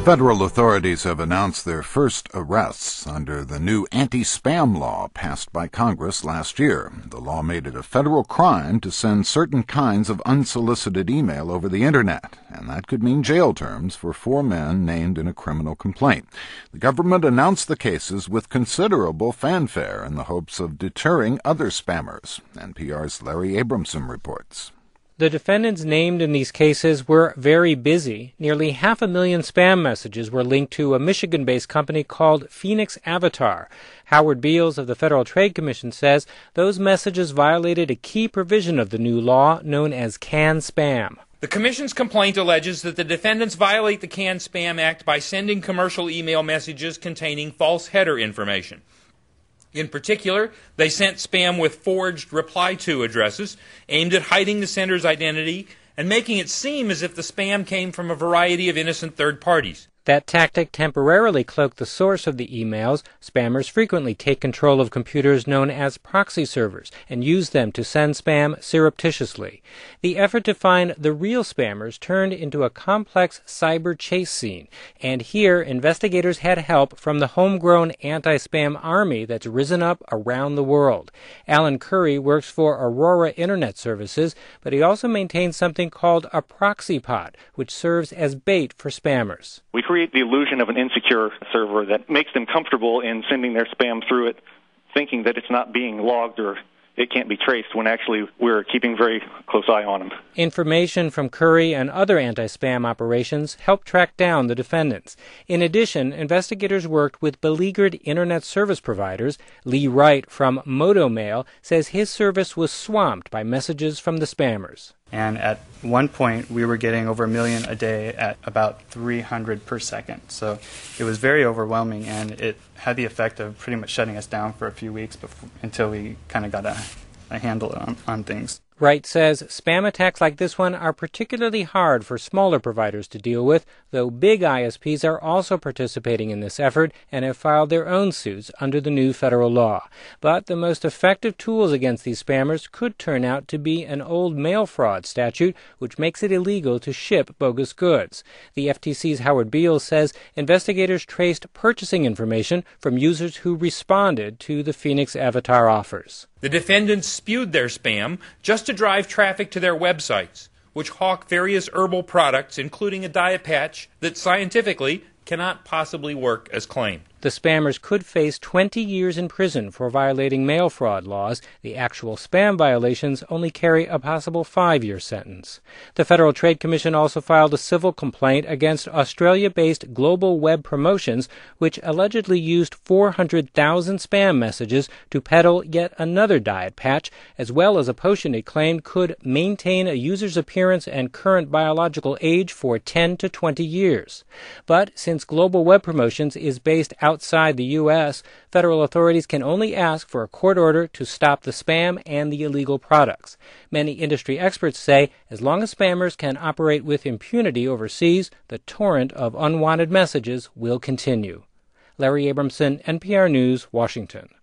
Federal authorities have announced their first arrests under the new anti-spam law passed by Congress last year. The law made it a federal crime to send certain kinds of unsolicited email over the Internet, and that could mean jail terms for 4 men named in a criminal complaint. The government announced the cases with considerable fanfare in the hopes of deterring other spammers. NPR's Larry Abramson reports. The defendants named in these cases were very busy. Nearly 500,000 spam messages were linked to a Michigan-based company called Phoenix Avatar. Howard Beals of the Federal Trade Commission says those messages violated a key provision of the new law known as CAN-SPAM. The Commission's complaint alleges that the defendants violate the CAN-SPAM Act by sending commercial email messages containing false header information. In particular, they sent spam with forged reply-to addresses aimed at hiding the sender's identity and making it seem as if the spam came from a variety of innocent third parties. That tactic temporarily cloaked the source of the emails. Spammers frequently take control of computers known as proxy servers and use them to send spam surreptitiously. The effort to find the real spammers turned into a complex cyber chase scene, and here investigators had help from the homegrown anti-spam army that's risen up around the world. Alan Curry works for Aurora Internet Services, but he also maintains something called a proxy pod, which serves as bait for spammers. We create the illusion of an insecure server that makes them comfortable in sending their spam through it, thinking that it's not being logged or it can't be traced, when actually we're keeping very close eye on them. Information from Curry and other anti-spam operations helped track down the defendants. In addition, investigators worked with beleaguered Internet service providers. Lee Wright from MotoMail says his service was swamped by messages from the spammers. And at one point, we were getting over 1 million a day at about 300 per second. So it was very overwhelming, and it had the effect of pretty much shutting us down for a few weeks until we kind of got a handle on things. Wright says spam attacks like this one are particularly hard for smaller providers to deal with, though big ISPs are also participating in this effort and have filed their own suits under the new federal law. But the most effective tools against these spammers could turn out to be an old mail fraud statute, which makes it illegal to ship bogus goods. The FTC's Howard Beals says investigators traced purchasing information from users who responded to the Phoenix Avatar offers. The defendants spewed their spam just to drive traffic to their websites, which hawk various herbal products, including a diet patch that scientifically cannot possibly work as claimed. The spammers could face 20 years in prison for violating mail fraud laws. The actual spam violations only carry a possible 5-year sentence. The Federal Trade Commission also filed a civil complaint against Australia-based Global Web Promotions, which allegedly used 400,000 spam messages to peddle yet another diet patch, as well as a potion it claimed could maintain a user's appearance and current biological age for 10 to 20 years. But since Global Web Promotions is based outside the U.S., federal authorities can only ask for a court order to stop the spam and the illegal products. Many industry experts say as long as spammers can operate with impunity overseas, the torrent of unwanted messages will continue. Larry Abramson, NPR News, Washington.